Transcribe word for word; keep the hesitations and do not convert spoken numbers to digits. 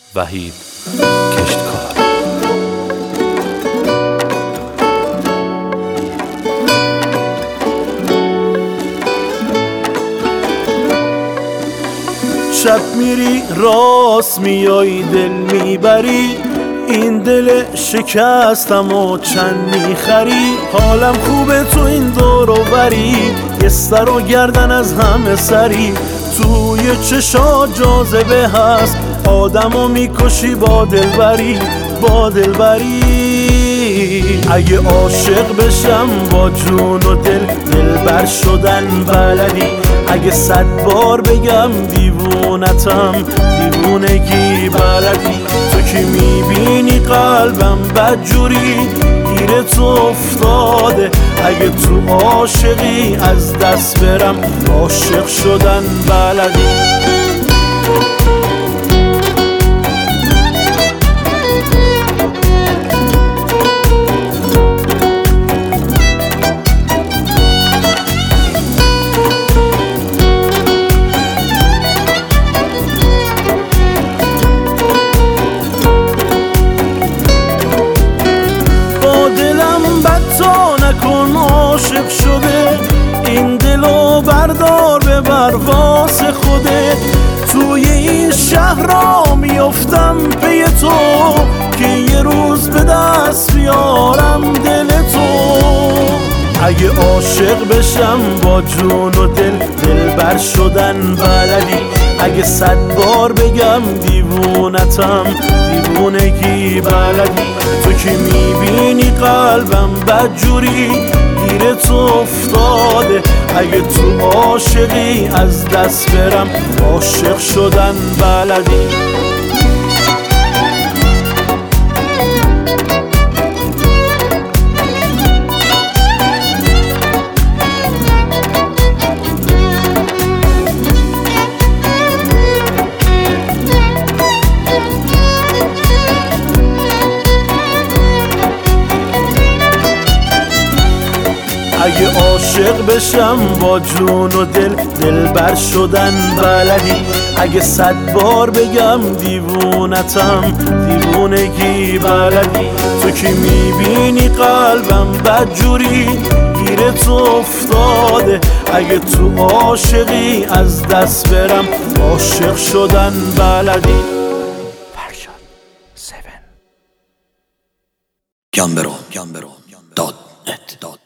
وحید کشتکار. شب میری راست میای دل میبری، این دل شکستم و چند میخری. حالم خوبه تو این دور و بری، یه سر و گردن از همه سری. توی چشا جاذبه هست، آدمو میکشی با دلبری با دلبری. اگه عاشق بشم با جون و دل، دلبر شدن بلدی. اگه صد بار بگم دیوونتم، دیوونگی بلدی. تو که میبینی قلبم بدجوری گیر تو افتاده. اگه تو عاشقی از دست برم، عاشق شدن بلدی. عاشق شده این دلو بردار به برواز خوده. توی این شهر را میفتم پی تو، که یه روز به دست بیارم دل تو. اگه عاشق بشم با جون و دل، دلبر شدن بلدی. اگه صد بار بگم دیوونتم، دیوونگی بلدی. تو که میبینی قلبم بدجوری گیر تو افتاده. اگه تو عاشقی از دست برم، عاشق شدن بلدی. اگه عاشق بشم با جون و دل، دلبر شدن بلدی. اگه صد بار بگم دیوونتم، دیوونگی بلدی. تو که میبینی قلبم بدجوری گیر تو افتاده. اگه تو عاشقی از دست برم، عاشق شدن بلدی. فرشاد سیون گمبرو گمبرو داد نت